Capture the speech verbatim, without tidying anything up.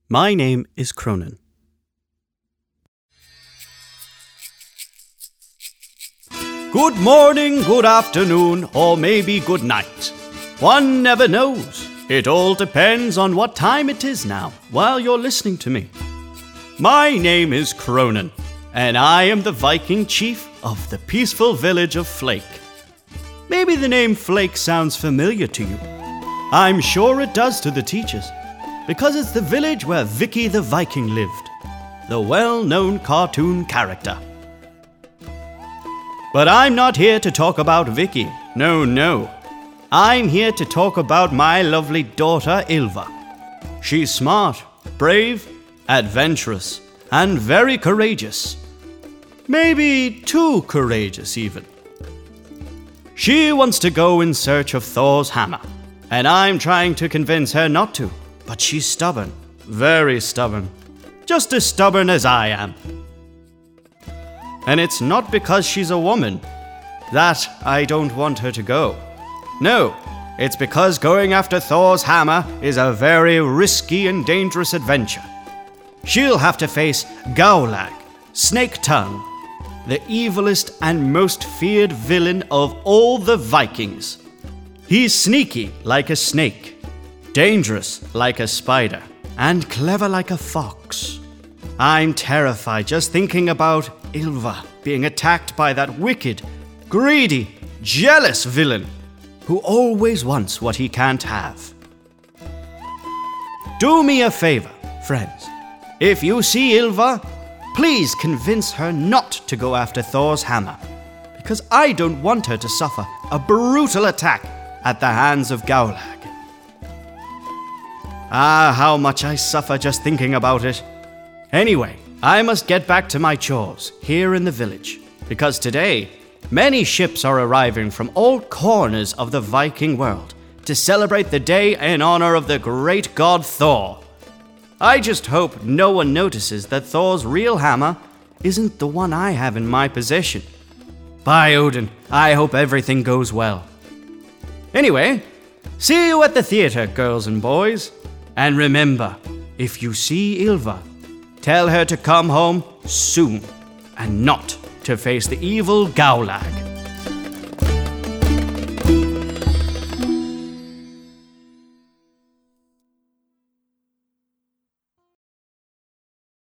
My name is Cronin. Good morning, good afternoon, or maybe good night. One never knows. It all depends on what time it is now while you're listening to me. My name is Cronin, and I am the Viking chief of the peaceful village of Flake. Maybe the name Flake sounds familiar to you. I'm sure it does to the teachers, because it's the village where Vicky the Viking lived, the well-known cartoon character. But I'm not here to talk about Vicky. No, no. I'm here to talk about my lovely daughter, Ylva. She's smart, brave, adventurous, and very courageous. Maybe too courageous, even. She wants to go in search of Thor's hammer, and I'm trying to convince her not to. But she's stubborn, very stubborn, just as stubborn as I am. And it's not because she's a woman that I don't want her to go. No, it's because going after Thor's hammer is a very risky and dangerous adventure. She'll have to face Gaulag, Snake Tongue, the evilest and most feared villain of all the Vikings. He's sneaky like a snake, dangerous like a spider, and clever like a fox. I'm terrified just thinking about Ylva being attacked by that wicked, greedy, jealous villain who always wants what he can't have. Do me a favor, friends. If you see Ylva, please convince her not to go after Thor's hammer, because I don't want her to suffer a brutal attack at the hands of Gaulag. Ah, how much I suffer just thinking about it. Anyway, I must get back to my chores here in the village, because today, many ships are arriving from all corners of the Viking world to celebrate the day in honor of the great god Thor. I just hope no one notices that Thor's real hammer isn't the one I have in my possession. By Odin, I hope everything goes well. Anyway, see you at the theater, girls and boys. And remember, if you see Ylva, tell her to come home soon and not to face the evil Gaulag.